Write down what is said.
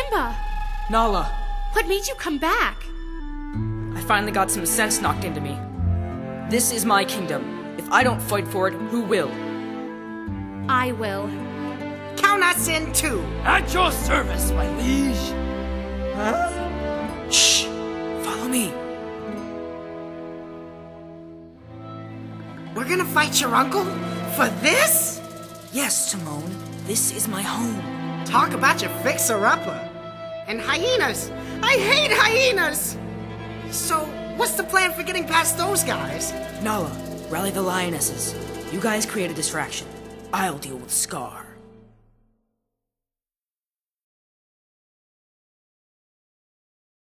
Simba! Nala, What made you come back? I finally got some sense knocked into me. This is my kingdom. If I don't fight for it, who will? I will. Count us in too. At your service, my liege. Shh! Follow me. We're gonna fight your uncle? For this? Yes, Timon. This is my home. Talk about your fixer-upper. And hyenas! I hate hyenas! So, what's the plan for getting past those guys? Nala, rally the lionesses. You guys create a distraction. I'll deal with Scar.